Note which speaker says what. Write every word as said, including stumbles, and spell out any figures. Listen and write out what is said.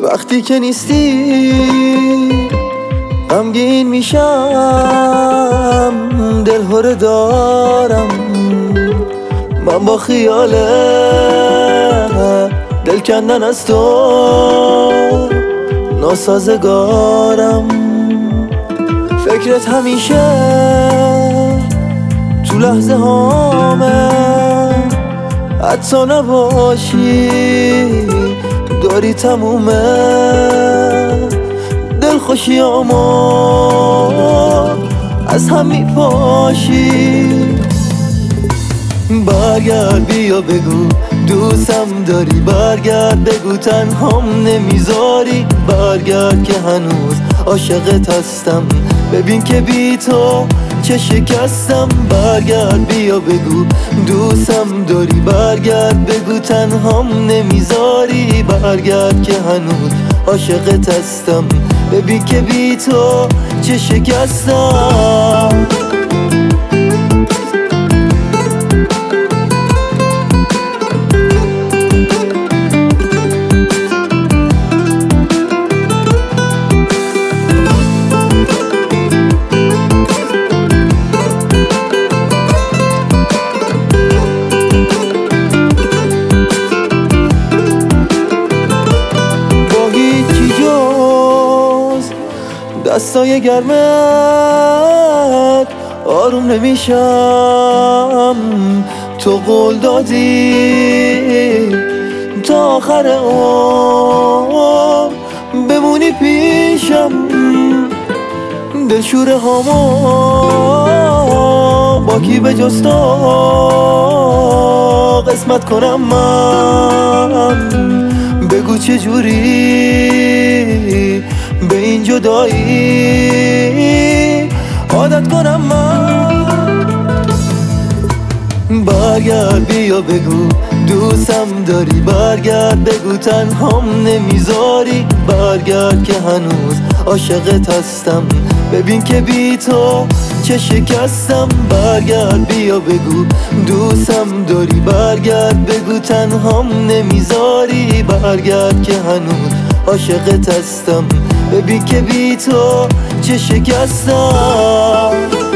Speaker 1: وقتی که نیستی غمگین میشم، دلهره دارم من با خیال دل کندن از تو ناسازگارم. فکرت همیشه تو لحظه هامه، حتی نباشی داری تمومه دل خوشیامو از هم میپاشی. برگرد بیا بگو دوستم داری، برگرد بگو تنهام نمیذاری، برگرد که هنوز عاشقت هستم، ببین که بی تو چه شکستم. برگرد بیا بگو دوستم داری، برگرد بگو تنهام نمیذاری، برگرد که هنوز عاشقت هستم، ببین که بی تو چه شکستم. دستای گرمت آروم نمیشم، تو قول دادی تا آخر عمر بمونی پیشم، دلشوره هامو با کی به جز تو قسمت کنم من، بگو چه جوری به این جدایی عادت کنم من. برگرد بیا بگو دوستم داری، برگرد بگو تنهام نمیذاری، برگرد که هنوز عاشقت هستم، ببین که بی تو چه شکستم. برگرد بیا بگو دوستم داری، برگرد بگو تنهام نمیذاری، برگرد که هنوز عاشقت هستم، ببین که بی تو چه شکستم.